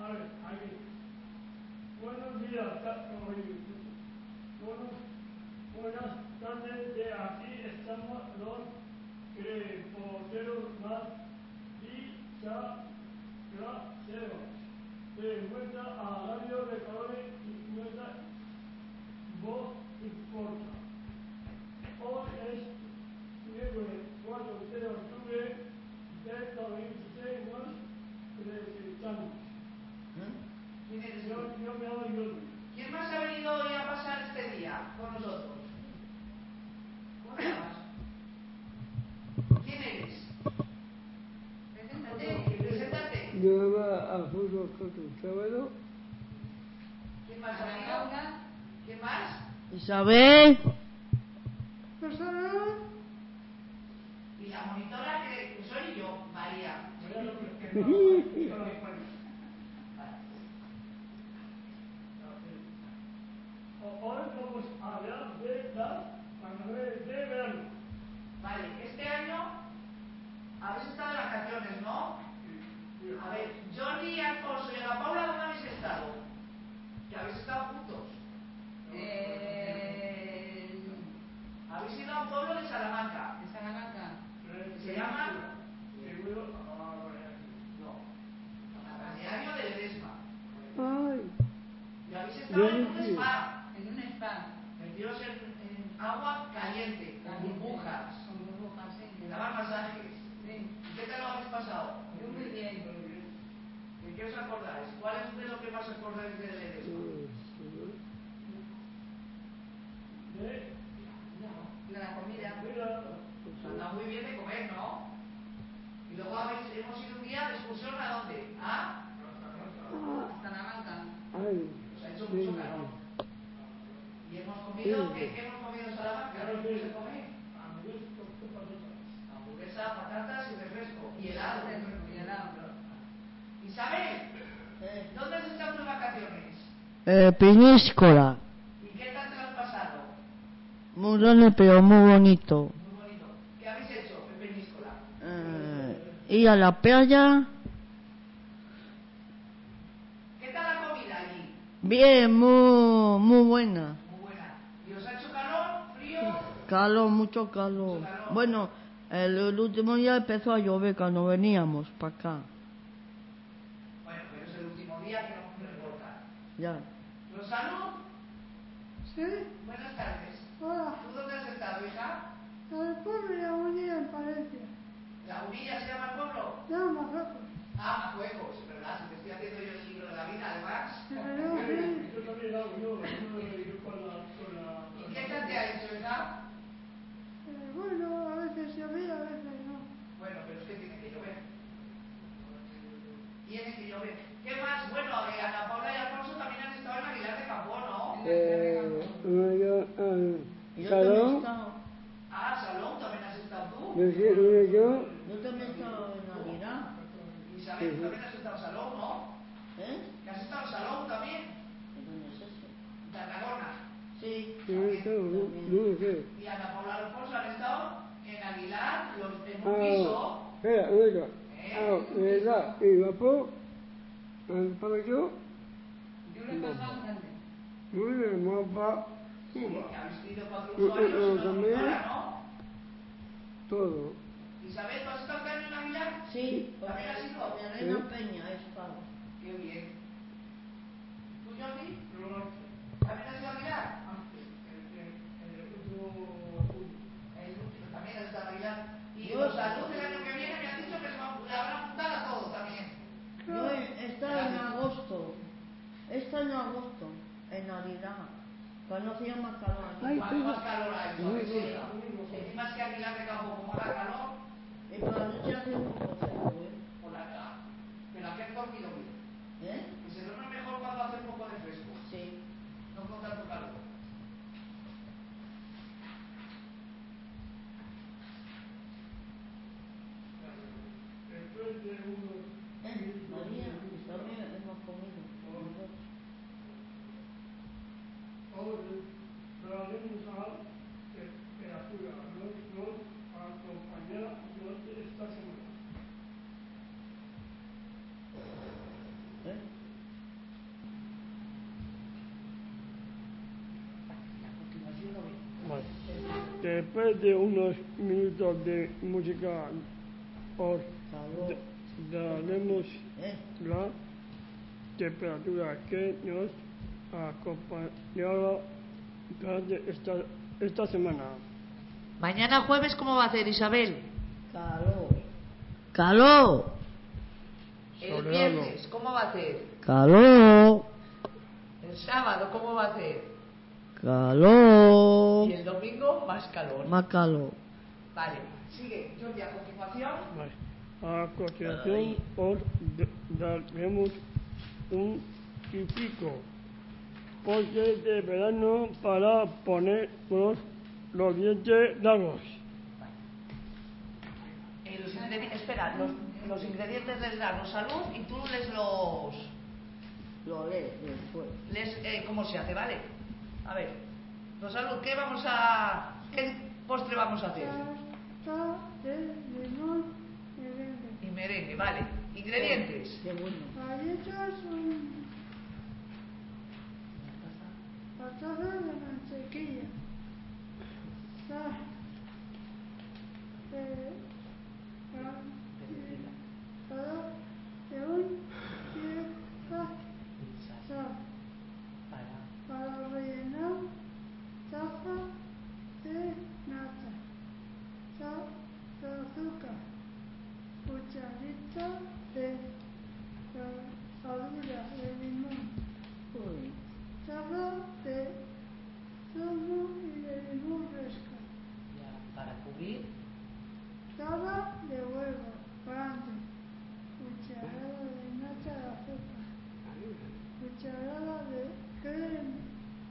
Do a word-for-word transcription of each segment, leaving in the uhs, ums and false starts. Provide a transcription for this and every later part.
ver, aquí. Buenos días, buenos, buenas tardes, de aquí estamos los reporteros más disagraciados. De vuelta a Radio de Colores y nuestra voz importa. Hoy es miércoles cuatro de octubre del dos mil veintiséis, nos presentamos. ¿Quién eres tú? Yo, yo me llamo Jordi. ¿Quién más ha venido hoy a pasar este día con nosotros? ¿Cómo te llamas? ¿Quién eres? Preséntate. Preséntate. Yo me llamo Alfonso Coto Sábado. ¿Quién más ha venido? ¿Quién más? Isabel. Y la monitora que soy yo, María. María López. Hoy vamos a hablar de las vacaciones de verano. Vale, este año habéis estado de vacaciones, ¿no? A ver, Jordi, Alfonso y Ana Paula, ¿dónde habéis estado? Que habéis estado juntos. Eh... Habéis ido a un pueblo de Salamanca. ¿De Salamanca? Que se llama... Seguro. No. Balneario de Ledesma. Ay, Y habéis estado en un sí. spa. En un spa. Metidos en, en agua caliente, con burbujas. Con burbujas, sí. Que daban masajes. Sí. ¿Y qué tal lo habéis pasado? Yo muy bien. ¿De qué os acordáis? ¿Cuál es de lo que más acordáis de Ledesma? De De la comida. mira, Os anda muy bien de comer, ¿no? Y luego habéis, hemos ido un día de excursión ¿a dónde? ¿A? Salamanca. ay, Os ha hecho mucho calor. ¿Y hemos comido? ¿Qué, qué hemos comido en Salamanca? ¿Qué se come? Hamburguesa, patatas y refresco. Y helado. Y helado. Isabel, Eh, ¿dónde has estado tus vacaciones? eh, Peñíscola. ¿Y qué tal te lo has pasado? Muy grande pero muy bonito. Muy bonito. ¿Qué habéis hecho en Peñíscola? Eh, ir a la playa. ¿Qué tal la comida allí? Bien, muy, muy buena. Muy buena. ¿Y os ha hecho calor? ¿Frío? Calor, mucho calor. Mucho calor. Bueno, el, el último día empezó a llover cuando veníamos para acá. Bueno, pero es el último día que no me importa. Ya. ¿Rosano? Sí, Buenas tardes. hola. ¿Tú dónde has estado, hija? Al pueblo de Agonía en Palencia. ¿La Unilla se llama el pueblo? No, Marruecos. Ah, Marruecos, ¿verdad? Si te estoy haciendo yo el libro de la vida, además. Pero sí. yo también hago, yo, yo, yo con la, con la. ¿Y qué tal te ha hecho, hija? Eh, bueno, a veces llovía, a veces no. Bueno, pero es que tiene que llover. Tiene que llover. ¿Qué más? Bueno, eh, Ana Paula y Alfonso también han estado en Aguilar de Campo, ¿no? eh, yo, ah, Yo también he Salón, estado. Ah, Salón, también has estado tú. yo, yo, yo, Yo también he estado en Navidad. Isabel, tú también has estado en Salón, ¿no? ¿Eh? ¿Que has estado en Salón también? ¿Y dónde es eso? Tarragona. Sí. yo, yo, no sé. Y Ana Paula y Alfonso han estado en Aguilar, los, en un Ah, piso. espera, oiga. Ah, ¿verdad? Y vapor, para yo, Yo le he pasado grande. muy bien, mapa, Sí, que habéis tenido cuatro No, usuarios no, y una también. monitora, ¿no? todo. Isabel, ¿tú has estado también en Aguilar? Sí, porque ¿También has ido? mi reina Peña he estado. Qué bien. ¿Tú, Jordi? Yo, ¿También has ido a Aguilar? El último también has estado en Aguilar. Y Yo- los alumnos del año que viene me han dicho que se van, le habrán apuntado a todo también. Yo he estado en agosto. He estado en agosto, en Navidad. Cuando hacía más calor aquí. Ay, Cuanto más calor hay, Muy ¿sabes? bien. Sí. Encima es que Aguilar de Campo, como haga calor, Y por la noche hace un poco seco, ¿eh? por la cara. Pero aquí han dormido bien. ¿Eh? Que se duerme mejor cuando hace un poco de fresco, Sí. no con tanto calor. después de unos. Eh, María, también hemos comido. nosotros. Hoy hablaremos a temperatura, nos, nos acompañará durante esta semana. ¿Eh? después de unos minutos de música os Calor. daremos ¿Eh? la temperatura que nos acompañará durante esta, esta semana. Mañana jueves, ¿cómo va a hacer, Isabel? Calor. Calor. El Soleado. viernes, ¿cómo va a hacer? Calor. El sábado, ¿cómo va a hacer? Calor. Y el domingo, más calor. Más calor. Vale, sigue. Jordi, a continuación. Vale. A continuación os d- daremos un típico porque de verano para ponernos los dientes largos. Eh, los ingredi- espera, los, los ingredientes les da Rosalud y tú les los... Lo lees después. Les, eh, ¿Cómo se hace, vale? A ver, Rosalud, ¿qué vamos a... ¿Qué postre vamos a hacer? Tarta de limón y verde. Y merengue, vale. Ingredientes. Qué bueno. Galletas, un... la taza de mantequilla. Sal. Eh, cada de un pieza sal. Para rellenar, taza de nata. Sal de azúcar. Cucharita de ralladura de limón. Uy. Taza de zumo y de limón fresco. Para cubrir. Taza de huevo grande. Cucharada de nata de azúcar. Cucharada de crema.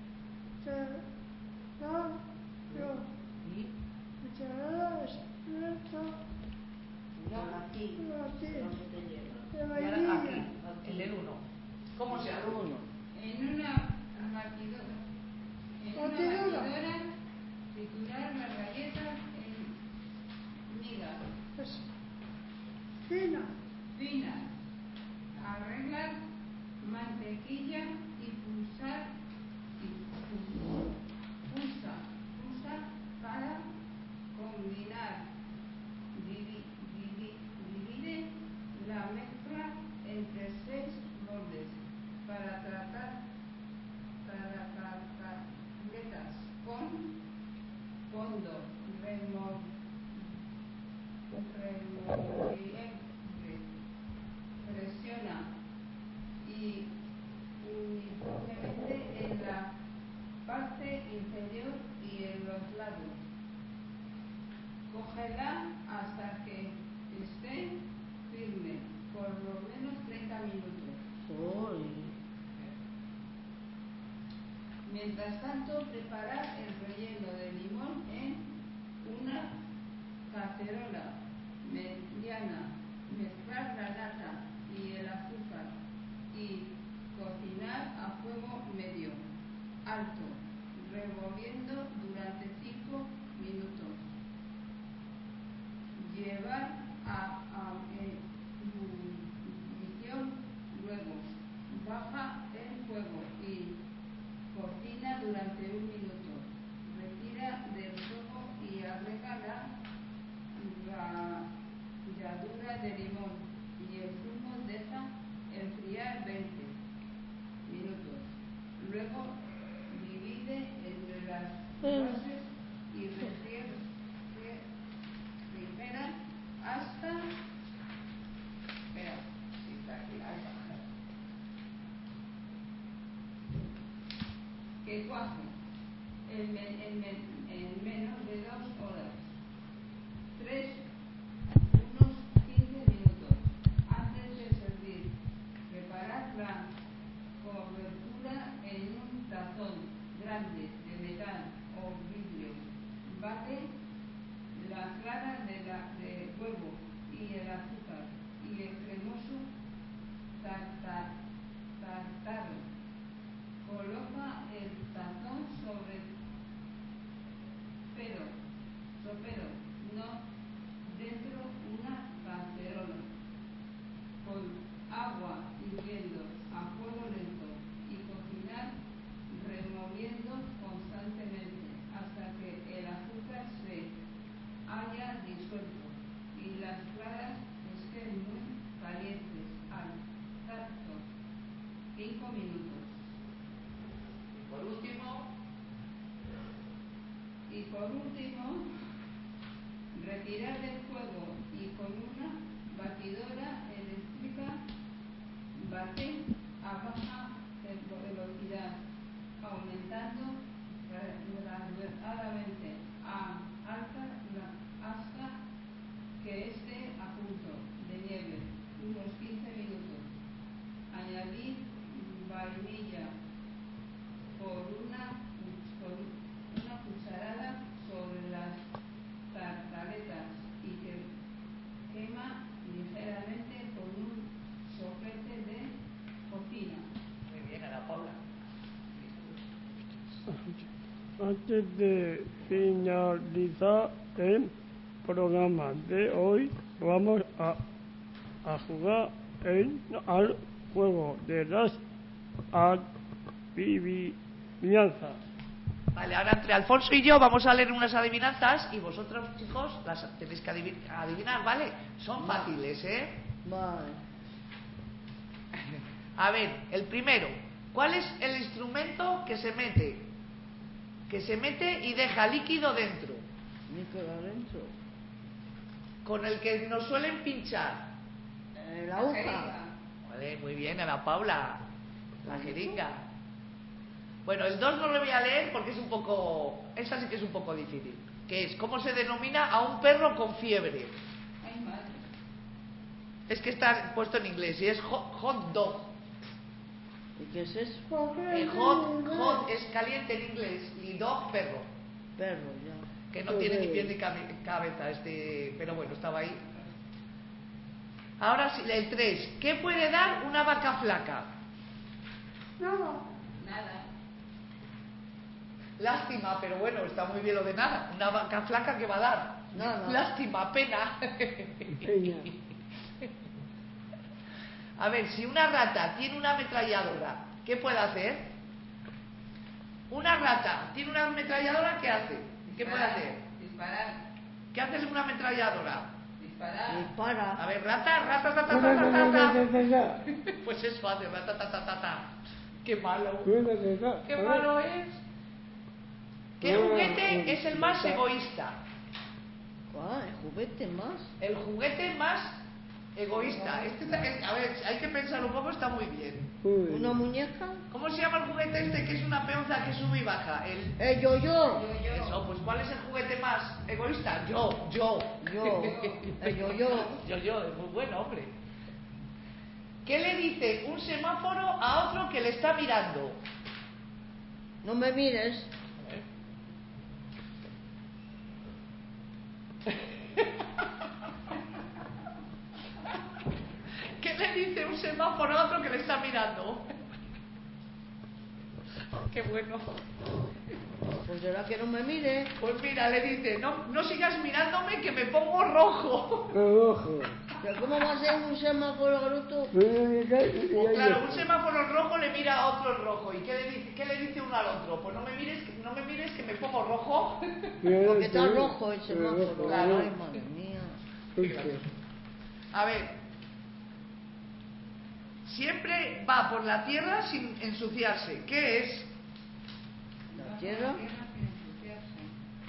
Serrano. Y Cucharada de espresso. Aquí. De batir. No se te llega. De y ahora vainilla. aquí, el del uno. ¿Cómo se hace? Uno. En una batidora. En una Batidora. batidora, triturar las galletas en migas Es fina. finas. Arreglar mantequilla y pulsar y pu- pulsa, pulsa para combinar. Divi- divi- divide la mezcla entre seis bordes para tratar para tartaletas con fondo remo- removible. Presiona y uniformemente en la parte inferior y en los lados. Cógela hasta que esté firme, por lo menos treinta minutos. Uy. Mientras tanto, preparar el relleno de limón en una cacerola mediana. Mezclar la nata y el azúcar y cocinar a fuego medio, alto, revolviendo durante cinco minutos. Llevar a, a ebullición, luego baja el fuego y cocina durante un minuto. Retira del fuego y agrega la ralladura de limón y el zumo. Deja enfriar veinte minutos. Luego divide entre las bases y refriega refrigera hasta espera, si está aquí, ahí va. Que cuaje en, men- en men- en menos de dos horas. Tres, unos quince minutos antes de servir. Preparar la cobertura en un tazón grande de metal o vidrio. Bate la clara de, la, de huevo y el azúcar y el cremoso tarta- tartaro. Coloca el tazón sobre cinco minutos. Y por último, Y por último, retirar del fuego y con una batidora eléctrica batir a baja velocidad, aumentando gradualmente a alta hasta que esté a punto de nieve, unos quince minutos. Añadir vainilla por una, por una cucharada sobre las tartaletas y que quema ligeramente con un soplete de cocina. muy bien, Ana Paula. Antes de finalizar el programa de hoy, vamos a, a jugar el, al juego de las adivinanzas. Vale, ahora entre Alfonso y yo vamos a leer unas adivinanzas y vosotros, chicos, las tenéis que adiv- adivinar, ¿vale? Son fáciles, ¿eh? Vale. A ver, el primero. ¿Cuál es el instrumento que se mete? Que se mete y deja líquido dentro. Ni que adentro. Con el que nos suelen pinchar. Eh, la aguja. Vale, muy bien, Ana Paula. La jeringa. Bueno, el dos no lo voy a leer porque es un poco... Esa sí que es un poco difícil. Que es, ¿cómo se denomina a un perro con fiebre? Ay, madre. Es que está puesto en inglés y es hot, hot dog. ¿Y qué es eso? Eh, hot, hot es caliente en inglés y dog, perro. Perro, ya. Que no tiene ni pies ni cabe- cabeza, este, pero bueno, estaba ahí. Ahora sí, el tres. ¿Qué puede dar una vaca flaca? Nada. Nada. Lástima, pero bueno, está muy bien lo de nada. Una vaca flaca, ¿qué va a dar? Nada. Lástima, pena. Peña. A ver, si una rata tiene una ametralladora, ¿qué puede hacer? Una rata tiene una ametralladora, ¿qué hace? ¿Qué puede Disparar, hacer? Disparar. ¿Qué hace una ametralladora? Disparar. Dispara. A ver, rata, rata, rata, rata, rata. Pues eso hace, rata, ta, ta, ta, ta. Qué malo. Qué malo es. ¿Qué juguete es el más egoísta? ¿Cuál? ¿El juguete más? El juguete más egoísta. Este, a ver, hay que pensarlo un poco, está muy bien. ¿Una muñeca? ¿Cómo se llama el juguete este que es una peonza que sube y baja? El... ¡Eh, yo, yo! Eso, pues ¿cuál es el juguete más egoísta? Yo, yo. Yo. El yo, yo. Yo, yo, es muy bueno, hombre. ¿Qué le dice un semáforo a otro que le está mirando? No me mires. ¿Qué le dice un semáforo a otro que le está mirando? Qué bueno. Pues será que no me mire. Pues mira, le dice, no, no sigas mirándome que me pongo rojo. Ojo. ¿Pero cómo va a ser un semáforo bruto? Pues claro, un semáforo rojo le mira a otro en rojo. ¿Y qué le dice, qué le dice uno al otro? Pues no me mires, que- no me mires que me pongo rojo. Porque está rojo el semáforo. Claro. Ay, madre mía. A ver, siempre va por la tierra sin ensuciarse. ¿Qué es? La tierra. sin ensuciarse.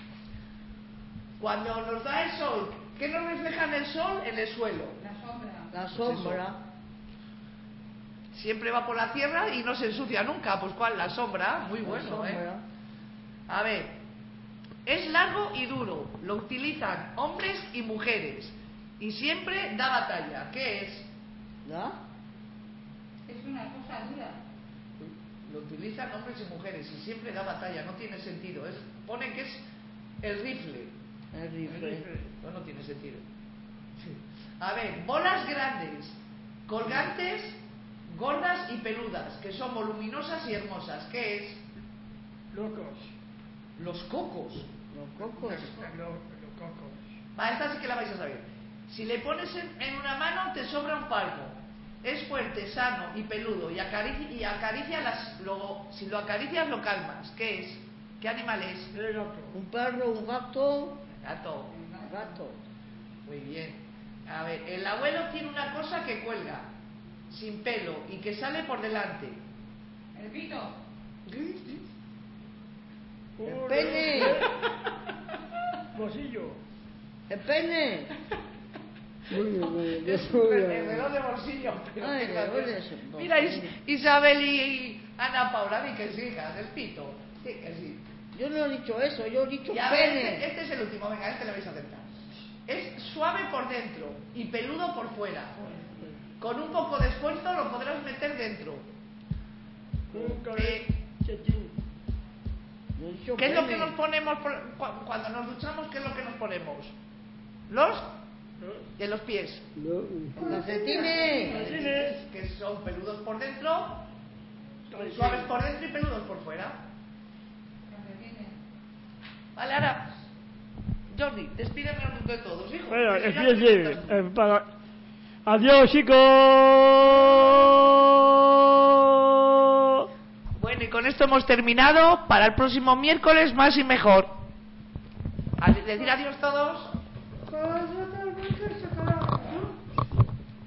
Cuando nos da el sol, ¿qué nos refleja en el sol? En el suelo. La sombra. La sombra. Siempre va por la tierra y no se ensucia nunca. Pues ¿cuál? La sombra. Muy La bueno, ¿eh? sombra. A ver, es largo y duro. Lo utilizan hombres y mujeres. Y siempre da batalla. ¿Qué es? ¿La? Es una cosa dura. Lo utilizan hombres y mujeres y siempre da batalla. No tiene sentido. Es, pone que es el rifle. El rifle. No, no tiene sentido. A ver, bolas grandes, colgantes, gordas y peludas, que son voluminosas y hermosas. ¿Qué es? Locos. Los cocos. Los cocos. Los, los cocos. Va, esta sí que la vais a saber. Si le pones en, en una mano, te sobra un palmo. Es fuerte, sano y peludo y acaricia, y acaricia las... Luego, si lo acaricias, lo calmas. ¿Qué es? ¿Qué animal es? El gato. Un perro, un gato. Gato. Gato. Muy bien. A ver, el abuelo tiene una cosa que cuelga, sin pelo y que sale por delante. El pito. El pene. Bolsillo. El pene. Muy bien, muy bien. Es Yo un voy a- reloj de bolsillo. pero Ay, qué reloj de gracioso. bolsillo. Mira, Is- Isabel y Ana Paula, di que sí, hijas, el pito. Sí, que sí. Yo no he dicho eso, yo he dicho Y a ver, este, pene. este es el último, venga, este lo vais a aceptar. Es suave por dentro y peludo por fuera. Con un poco de esfuerzo lo podrás meter dentro. Un Eh, calcetín. Yo he dicho ¿Qué es lo pene. que nos ponemos por- cu- cuando nos duchamos? ¿Qué es lo que nos ponemos? Los ¿No? y en los pies. No, Calcetines. Calcetines. Que son peludos por dentro, Calcetín. suaves por dentro y peludos por fuera. Calcetines. Vale, ahora, Jordi, despídeme de todos, hijo. Bueno, porque es ya que me sí, preguntas tú. eh, para... Adiós, chicos. Bueno, y con esto hemos terminado. Para el próximo miércoles, más y mejor. A decir adiós todos. Con vosotros, muchos chocolates.